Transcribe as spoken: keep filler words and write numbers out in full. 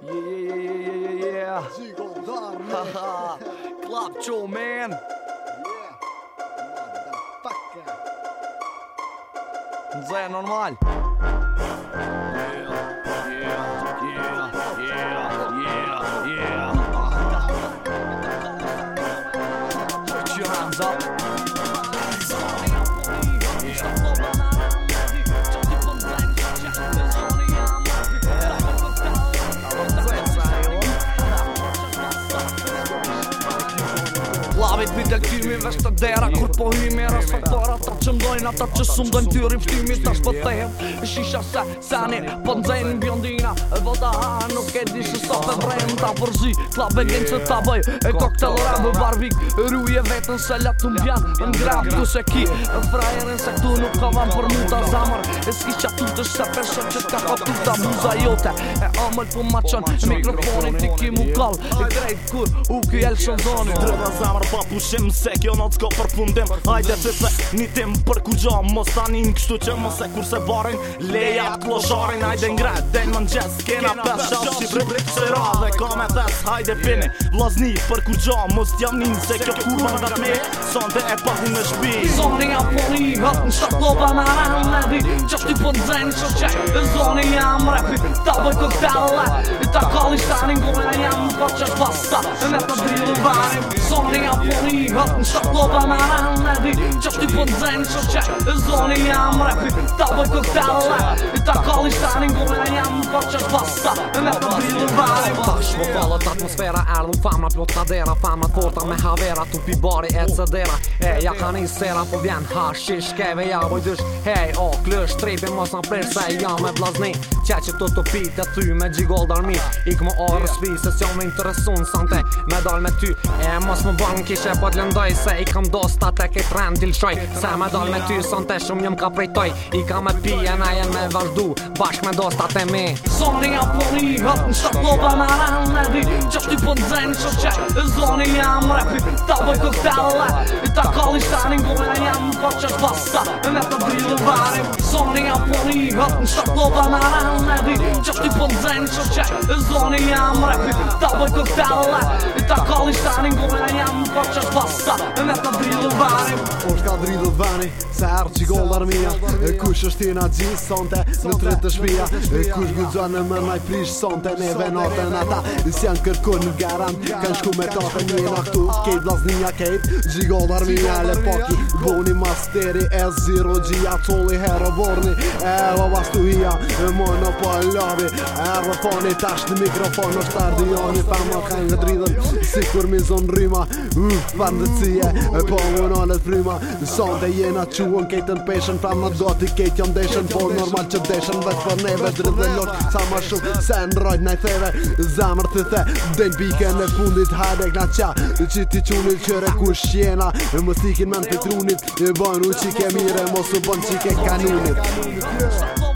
Yeah, yeah, yeah, yeah, yeah, yeah. Haha, Club Joe, man. Zé, normal. Yeah, yeah, yeah, yeah, yeah. Put your hands up. Lavit mi del tymi vesh të dera kur po hymi respektor ata që mdojnë ata që sundojnë ty riftymi tash po thehem shisha se sani po nxejnë bjondina e vota ha nuk e di se sa pe vrejnë ta përzi klab e gjenë që ta bëj e koktel rabë barbik ruje vetën se letë m'bjan n'grab tu se ki e frajerin se këtu nuk ka van për muta zamër e s'ki qa tu të se peshen që t'ka ka tu ta muza jote e amëll po ma qën mikrofonin ti ki mu kall e drejt kur u ki elshon zoni Dreva zamër pa pushim se kjo not s'ka përfundim Hajde të se një tim për ku gja mos tanin kështu që mos e kurse barin leja t'klosharin Hajde ngret den më n'gjes kena pes shash Shqipri se radhe ka me thes Hajde pini vlazni për ku gja mos t'jam nin se kjo kurva nga me sonde e pagu me shpi Zoni jam poni hët në shtatlova në aran e di që shti po n'dzen që që zoni jam rapi ta bëj koktelle ta kalli shtanin gojna jam në po që shpasta në të drilë varim Zoni jam poni hët në shtatlova në aran e di që shti po n'dzen që që zoni jam rapi ta bëj koktelle ta kalli shtanin gojna jam në po që shpasta në të drilë varim Tash më falët atmosfera erdhën fama plot kadera Fama t'forta me havera tu pi bari e cedera E ja ka një sera po vjen hashish keve ja boj dysh Hej o klësh tripi mos në prish se ja me vlazni Qe që të të pit e thy me gjigoll darmi Ik më orë spi se s'jom me interesun sante me dal me ty E mos më ban kishe po t'lëndoj se i kam dosta te kej trend t'ilshoj Se me dal me ty sante shumë njëm ka prejtoj I ka me pi e na jen me vazhdu bashk me dosta te mi Zoni jam poni hët në shtatlova në aran e di që shti po n'dzen që që zoni jam rapi ta bëj koktelle ta kalli shtanin gojna jam në po që shpasta në të drilë varim Zoni jam poni hët në shtatlova në aran e di që shti po n'dzen që që zoni jam rapi ta bëj koktelle ta kalli shtanin gojna jam në po që shpasta në të drilë varim O shka drilë vani se erë qigoll armia Kush është tina gjisë sonte në tre të shpia Kush gudzon në më naj prish sonte neve natën ata S'jan kërkun në garant kanë shku me tate njena këtu Kejt vlasninja kejt gjigoll armia le paki Boni masteri e zero gjia Tolli hero borni e vastu hia Mono po lavi e rëfoni tash në mikrofon është ardioni Fama kanë në dridhen si kur mi zon rima Uff, pandëcije e po monalet prima Sonte jena quen kejtën peshen Fama gati kejt jam deshen Po normal që deshen veç për neve Dridhe lok sa ma shumë se në rojt naj theve Zamër të the Dejnë pike në fundit hajde kna qa Që ti qunit qëre kush jena Mos tikin men të trunit Bojnë u qike mire Mos u bon qike kanunit